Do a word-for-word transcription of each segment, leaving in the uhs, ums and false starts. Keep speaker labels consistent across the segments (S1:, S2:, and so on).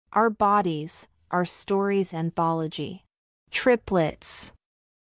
S1: Our Bodies, Our Stories Anthology. Triplets.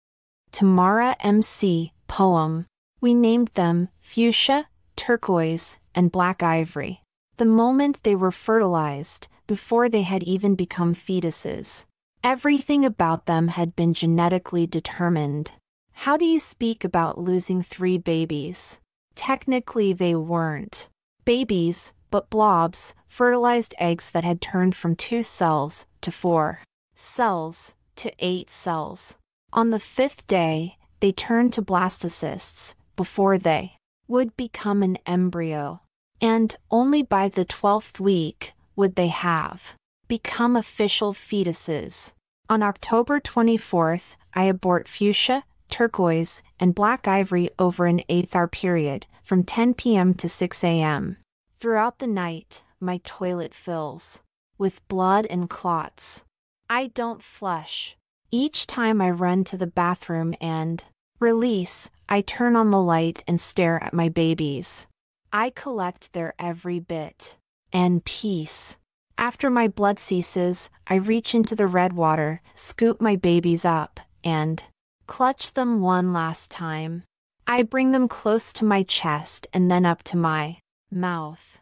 S1: Tamara M C, poem. We named them Fuchsia, Turquoise, and Black Ivory. The moment they were fertilized, before they had even become fetuses. Everything about them had been genetically determined. How do you speak about losing three babies? Technically they weren't babies, but blobs, fertilized eggs that had turned from two cells to four cells to eight cells. On the fifth day, they turned to blastocysts before they would become an embryo. And only by the twelfth week would they have become official fetuses. On October twenty-fourth, I abort Fuchsia, Turquoise, and Black Ivory over an eight-hour period, from ten p m to six a m Throughout the night, my toilet fills with blood and clots. I don't flush. Each time I run to the bathroom and release, I turn on the light and stare at my babies. I collect their every bit and piece. After my blood ceases, I reach into the red water, scoop my babies up, and clutch them one last time. I bring them close to my chest and then up to my mouth.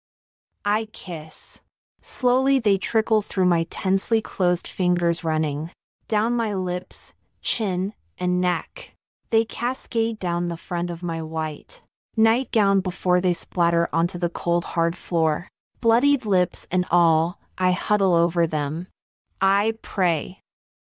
S1: I kiss. Slowly they trickle through my tensely closed fingers, running down my lips, chin, and neck. They cascade down the front of my white nightgown before they splatter onto the cold hard floor. Bloodied lips and all, I huddle over them. I pray.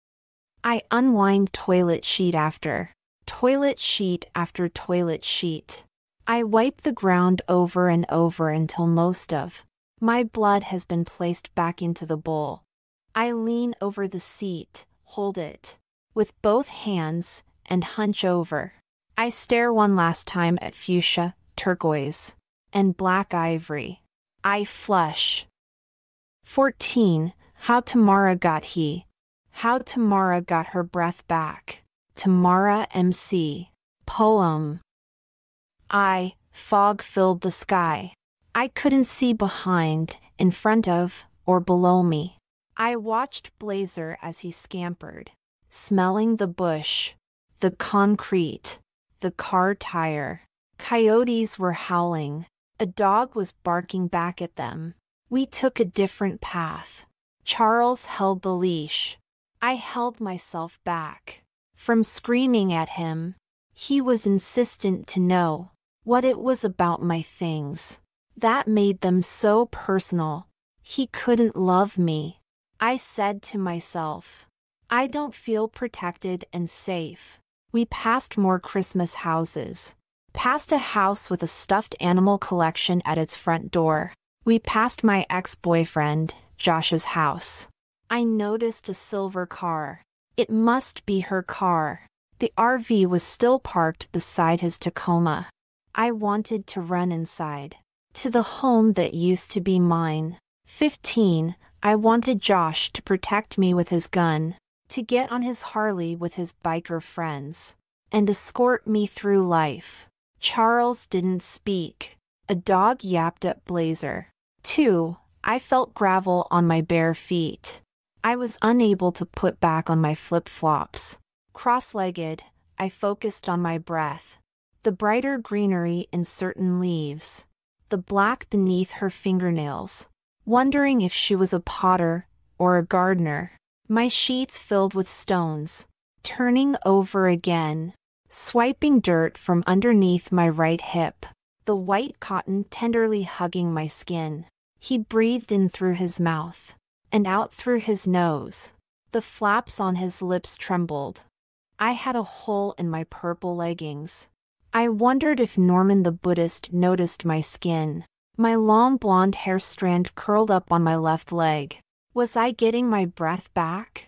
S1: I unwind toilet sheet after toilet sheet after toilet sheet. I wipe the ground over and over until most of my blood has been placed back into the bowl. I lean over the seat, hold it with both hands, and hunch over. I stare one last time at Fuchsia, Turquoise, and Black Ivory. I flush. fourteen. How Tamara got he. How Tamara got her breath back. Tamara M C. Poem. I, fog filled the sky. I couldn't see behind, in front of, or below me. I watched Blazer as he scampered, smelling the bush, the concrete, the car tire. Coyotes were howling. A dog was barking back at them. We took a different path. Charles held the leash. I held myself back from screaming at him. He was insistent to know what it was about my things that made them so personal. He couldn't love me. I said to myself, I don't feel protected and safe. We passed more Christmas houses. Passed a house with a stuffed animal collection at its front door. We passed my ex-boyfriend, Josh's house. I noticed a silver car. It must be her car. The R V was still parked beside his Tacoma. I wanted to run inside, to the home that used to be mine. fifteen. I wanted Josh to protect me with his gun, to get on his Harley with his biker friends, and escort me through life. Charles didn't speak. A dog yapped at Blazer. two. I felt gravel on my bare feet. I was unable to put back on my flip-flops. Cross-legged, I focused on my breath. The brighter greenery in certain leaves. The black beneath her fingernails. Wondering if she was a potter or a gardener. My sheets filled with stones. Turning over again. Swiping dirt from underneath my right hip. The white cotton tenderly hugging my skin. He breathed in through his mouth and out through his nose. The flaps on his lips trembled. I had a hole in my purple leggings. I wondered if Norman the Buddhist noticed my skin. My long blonde hair strand curled up on my left leg. Was I getting my breath back?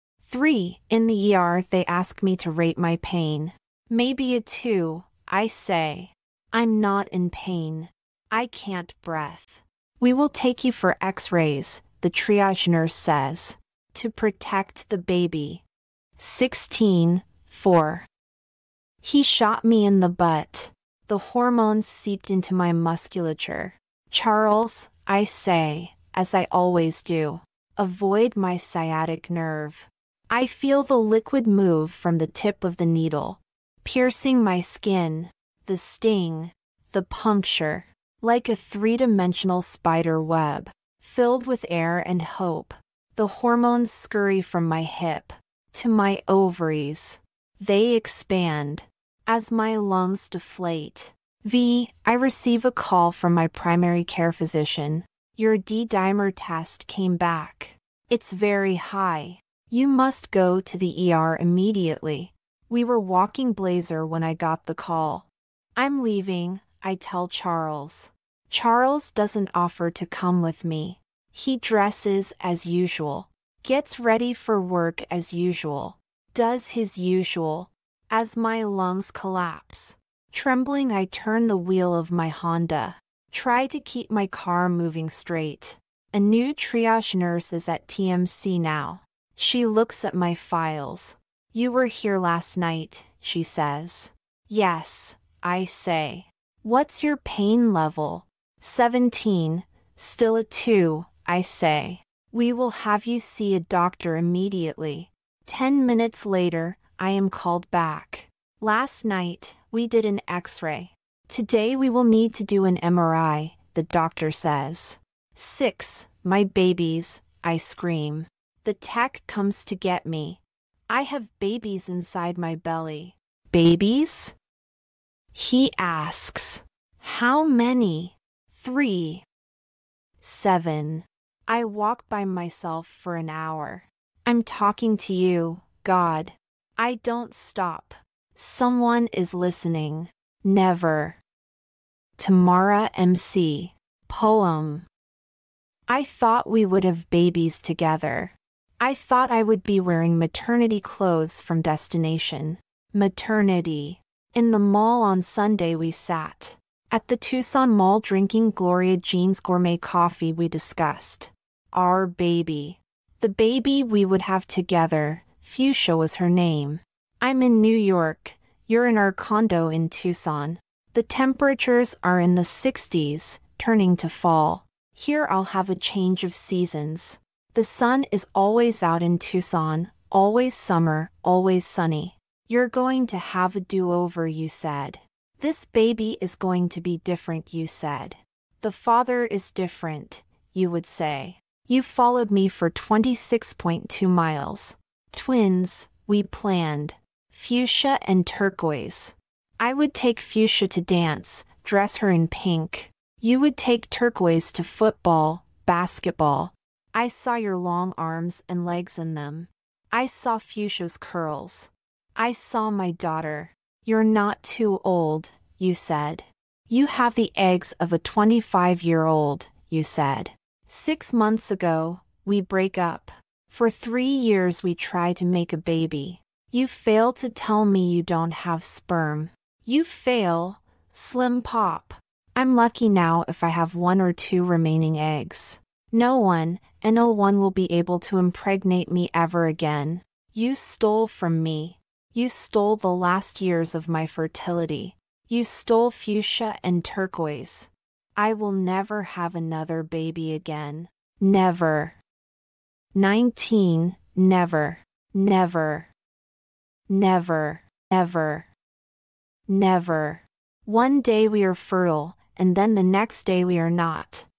S1: three. In the E R they ask me to rate my pain. Maybe a two, I say. I'm not in pain. I can't breath. We will take you for x-rays, the triage nurse says, to protect the baby. sixteen. four. He shot me in the butt. The hormones seeped into my musculature. Charles, I say, as I always do. Avoid my sciatic nerve. I feel the liquid move from the tip of the needle, piercing my skin, the sting, the puncture, like a three-dimensional spider web, filled with air and hope. The hormones scurry from my hip to my ovaries. They expand as my lungs deflate. V. I receive a call from my primary care physician. Your D-dimer test came back. It's very high. You must go to the E R immediately. We were walking Blazer when I got the call. I'm leaving, I tell Charles. Charles doesn't offer to come with me. He dresses as usual, gets ready for work as usual, does his usual. As my lungs collapse, trembling, I turn the wheel of my Honda, try to keep my car moving straight. A new triage nurse is at T M C now. She looks at my files. You were here last night, she says. Yes, I say. What's your pain level? seventeen, still a two, I say. We will have you see a doctor immediately. Ten minutes later, I am called back. Last night, we did an X-ray. Today we will need to do an M R I, the doctor says. Six, my babies, I scream. The tech comes to get me. I have babies inside my belly. Babies? He asks. How many? Three. Seven. I walk by myself for an hour. I'm talking to you, God. I don't stop. Someone is listening. Never. Tamara M C. Poem. I thought we would have babies together. I thought I would be wearing maternity clothes from Destination. Maternity. In the mall on Sunday we sat. At the Tucson Mall drinking Gloria Jean's gourmet coffee we discussed. Our baby. The baby we would have together. Fuchsia was her name. I'm in New York. You're in our condo in Tucson. The temperatures are in the sixties, turning to fall. Here I'll have a change of seasons. The sun is always out in Tucson, always summer, always sunny. You're going to have a do-over, you said. This baby is going to be different, you said. The father is different, you would say. You followed me for twenty-six point two miles. Twins, we planned. Fuchsia and turquoise. I would take Fuchsia to dance, dress her in pink. You would take turquoise to football, basketball. I saw your long arms and legs in them. I saw Fuchsia's curls. I saw my daughter. You're not too old, you said. You have the eggs of a twenty-five-year-old, you said. Six months ago, we break up. For three years we try to make a baby. You fail to tell me you don't have sperm. You fail, Slim Pop. I'm lucky now if I have one or two remaining eggs. No one, and no one will be able to impregnate me ever again. You stole from me. You stole the last years of my fertility. You stole Fuchsia and turquoise. I will never have another baby again. Never. Nineteen, never, never, never, ever, never. One day we are fertile, and then the next day we are not.